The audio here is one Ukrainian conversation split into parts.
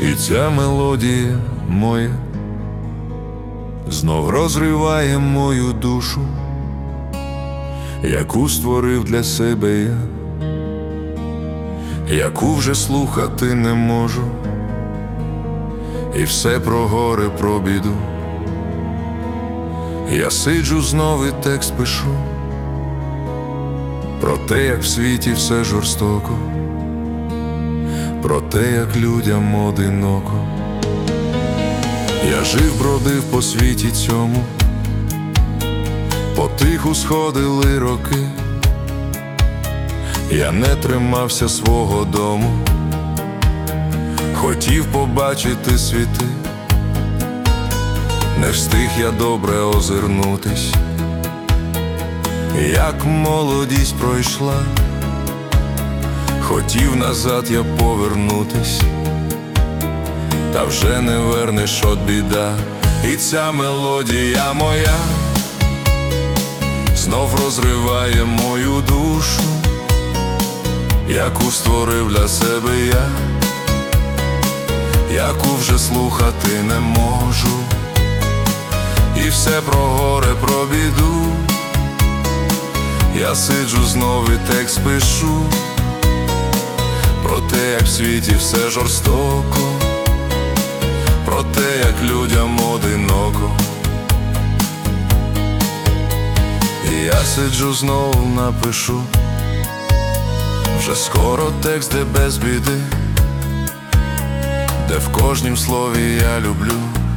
І ця мелодія моя знов розриває мою душу, яку створив для себе я, яку вже слухати не можу, і все про горе, про біду. Я сиджу знов і текст пишу про те, як в світі все жорстоко, про те, як людям одиноко. Я жив, бродив по світі цьому, потиху сходили роки. Я не тримався свого дому, хотів побачити світи. Не встиг я добре озирнутись, як молодість пройшла. Хотів назад я повернутись, та вже не вернеш, от біда. І ця мелодія моя знов розриває мою душу, яку створив для себе я, яку вже слухати не можу. І все про горе, про біду. Я сиджу знов і текст пишу про те, як в світі все жорстоко, про те, як людям одиноко. І я сиджу знов напишу вже скоро текст, де без біди, де в кожнім слові я люблю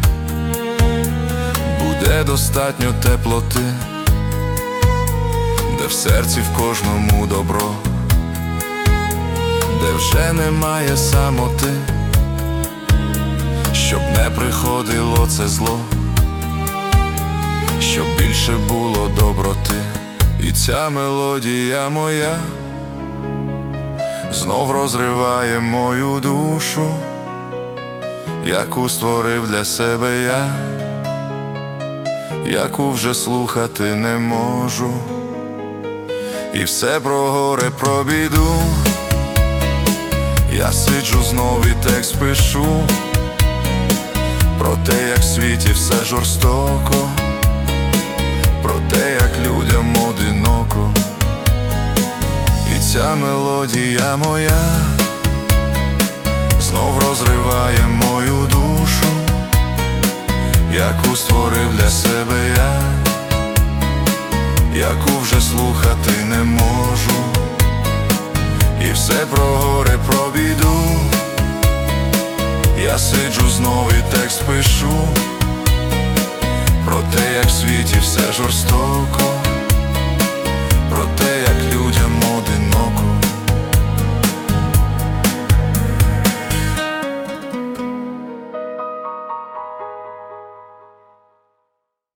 буде достатньо теплоти, де в серці в кожному добро, де вже немає самоти, щоб не приходило це зло, щоб більше було доброти. І ця мелодія моя знов розриває мою душу, яку створив для себе я, яку вже слухати не можу. І все про горе, про біду. Я сиджу знов і текст пишу про те, як в світі все жорстоко, про те, як людям одиноко. І ця мелодія моя знов розриває мою душу, яку створив для себе я, яку вже слухати не можу. І все про горе, про біду. Я сиджу знов і текст пишу про те, як в світі все жорстоко, про те, як людям